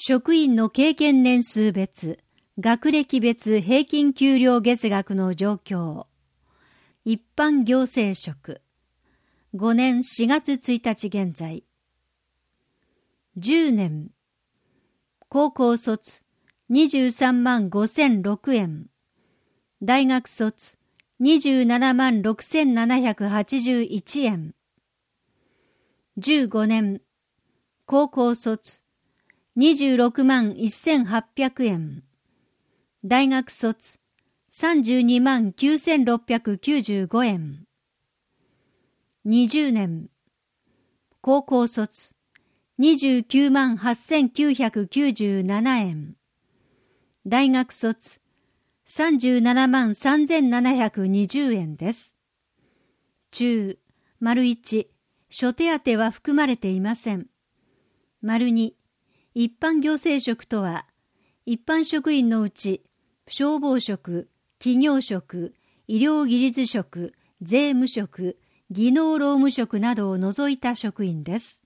職員の経験年数別、学歴別平均給料月額の状況。一般行政職。5年4月1日現在。10年。高校卒23万5006円。大学卒27万6781円。15年。高校卒26万1800円。大学卒32万9695円。20年。高校卒29万8997円。大学卒37万3720円です。中、1、諸手当は含まれていません。2、一般行政職とは、一般職員のうち、消防職、企業職、医療技術職、税務職、技能労務職などを除いた職員です。